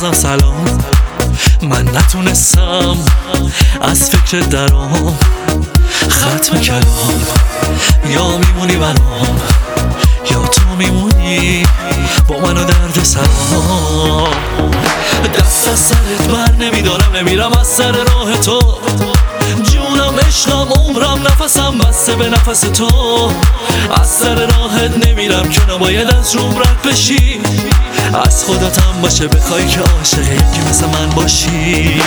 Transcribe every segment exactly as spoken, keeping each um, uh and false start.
عزیزم سلام. من نتونستم از فکر درام، ختم کلام. یا میمونی برام یا تو میمونی با من و درد سرام. دست از سرت بر نمیدارم، نمیرم از سر راه تو. جونم عشقم عمرم نفسم بسته به نفس تو. از سر راهت نمیرم که نباید از روم رد بشی. از خودتم باشه بخوای که عاشقی که مثل من باشی.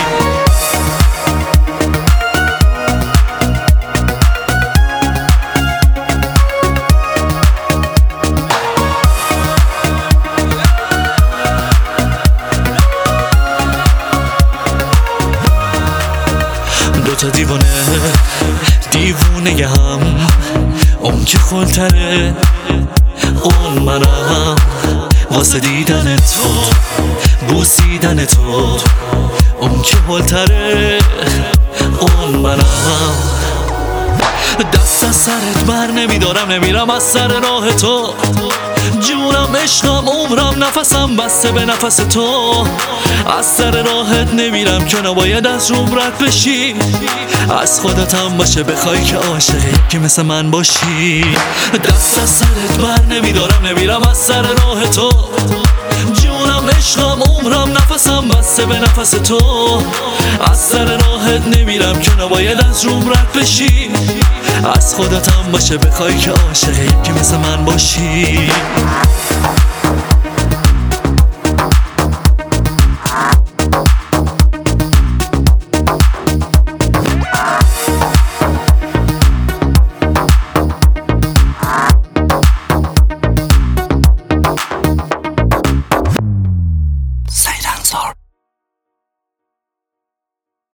دوتا دیوانه دیوونه هم، اون که خلتره اون منم. واسه دیدن تو بوسیدن تو، اون که خلتره اون منم. دست از سرت بر نمیدارم، نمیرم از سر راه تو. جونم عشقم عمرم نفسم بسته به نفس تو. از سر راهت نمیرم که نباید از روم رد بشی. از خودتم باشه بخوای که عاشقی که مثل من باشی. دست از سرت بر نمیدارم، نمیرم از سر راه تو. جونم عشقم عمرم نفسم بسته به نفس تو. از سر راهت نمیرم که نباید از روم رد بشی. از خودتم باشه بخوای که عاشقی که مثل من باشی.